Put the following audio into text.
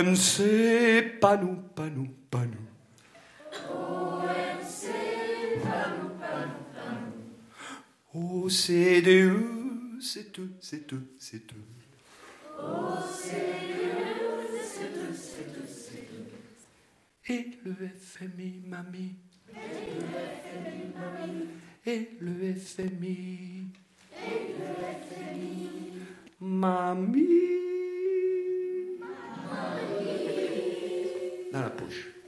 OMC, pas nous, pas nous, pas nous. OMC, pas nous, pas nous, pas nous. OCDE, c'est eux, c'est eux, c'est eux. OCDE, c'est eux, c'est eux, c'est eux. Et le FMI, mamie. Et le FMI, mamie. Et le FMI. Et le FMI. Mamie. Mamie. Dans la poche.